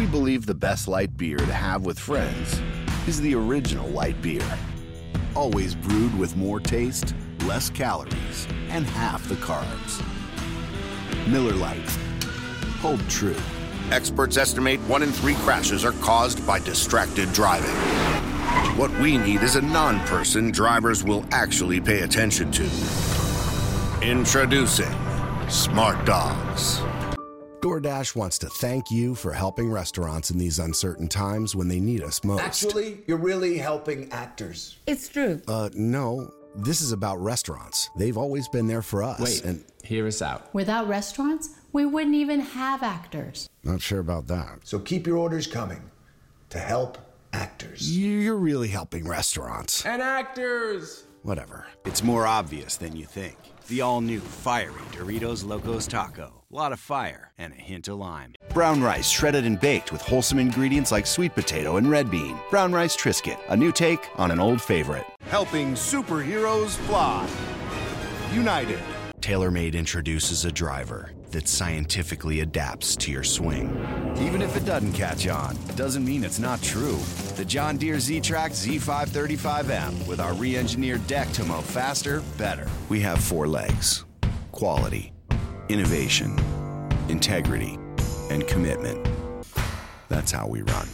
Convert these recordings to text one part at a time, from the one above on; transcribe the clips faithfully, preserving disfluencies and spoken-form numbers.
We believe the best light beer to have with friends is the original light beer. Always brewed with more taste, less calories, and half the carbs. Miller Lite. Hold true. Experts estimate one in three crashes are caused by distracted driving. What we need is a non-person drivers will actually pay attention to. Introducing Smart Dogs. DoorDash wants to thank you for helping restaurants in these uncertain times when they need us most. Actually, you're really helping actors. It's true. Uh, no. This is about restaurants. They've always been there for us. Wait, and hear us out. Without restaurants, we wouldn't even have actors. Not sure about that. So keep your orders coming to help actors. You're really helping restaurants. And actors! Whatever. It's more obvious than you think. The all-new fiery Doritos Locos Taco. A lot of fire and a hint of lime. Brown rice shredded and baked with wholesome ingredients like sweet potato and red bean. Brown Rice Triscuit, a new take on an old favorite. Helping superheroes fly. United. TaylorMade introduces a driver that scientifically adapts to your swing. Even if it doesn't catch on, doesn't mean it's not true. The John Deere Z-Trax Z five thirty-five M with our re-engineered deck to mow faster, better. We have four legs. Quality, innovation, integrity, and commitment. That's how we run.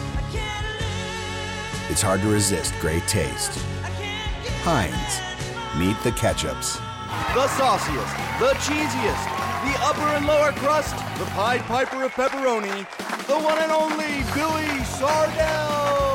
It's hard to resist great taste. Heinz. Meet the ketchups. The sauciest, the cheesiest, the upper and lower crust, the Pied Piper of pepperoni, the one and only Billy Sardell.